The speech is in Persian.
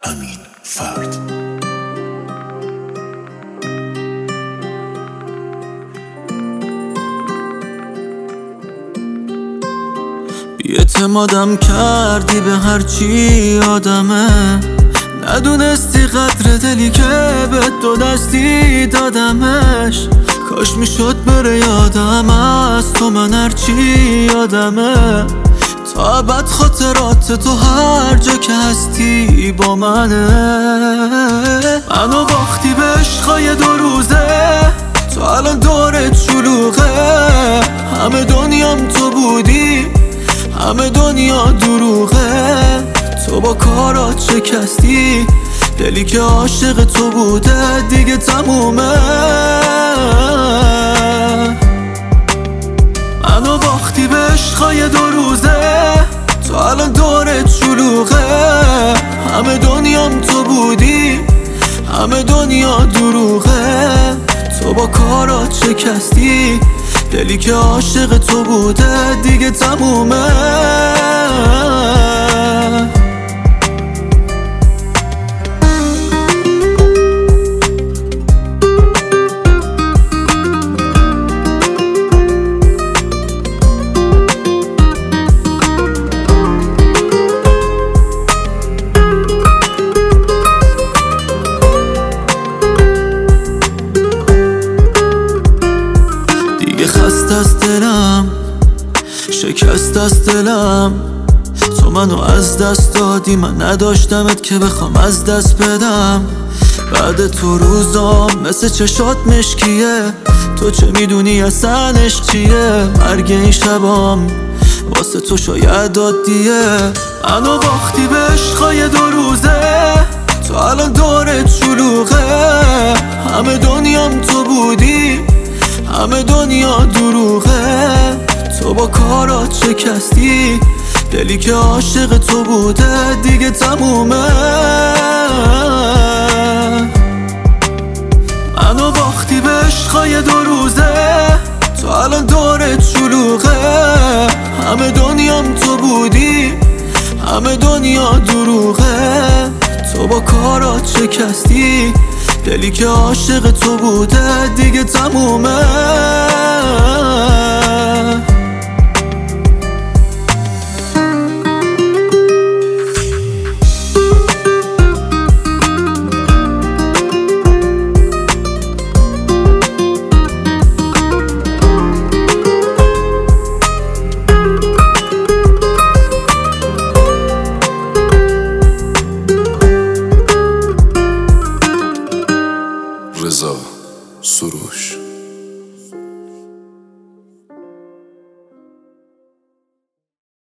امین فرد. بی‌اعتمادم کردی به هرچی آدمه، ندونستی قدر دلی که به دو دستی دادمش. کاش میشد بره یادم از تو من هرچی یادمه، تا ابد خاطرات تو هر جا که هستی با منه. منو باختی به عشقای 2 روزه، تو الان دورت شلوغه. همه دنیام تو بودی، همه دنیا دروغه. تو با کارات شکستی دلی که عاشق تو بوده، دیگه تمومه. منو باختی به عشقای 2 روزه، تو الان دورت شلوغه. همه دنیام تو بودی، همه دنیا دروغه. تو با کارات شکستی دلی که عاشق تو بوده، دیگه تمومه. خسته از دلم، شکست از دلم. تو منو از دست دادی، من نداشتمت که بخوام از دست بدم. بعد تو روزام مثل چشات مشکیه، تو چه میدونی اصلا عشق چیه. مرگ این شبام واسه تو شاید عادیه. منو باختی به عشقای 2 روزه، تو الان دورت شلوغه. همه دنیام تو بودی، همه دنیا دروغه. تو با کارات شکستی دلی که عاشق تو بوده، دیگه تمومه. منو باختی به عشقای 2 روزه، تو الان دورت شلوغه. همه دنیام تو بودی، همه دنیا دروغه. تو با کارات شکستی دلی که عاشق تو بوده، دیگه تمومه. رضا سروش.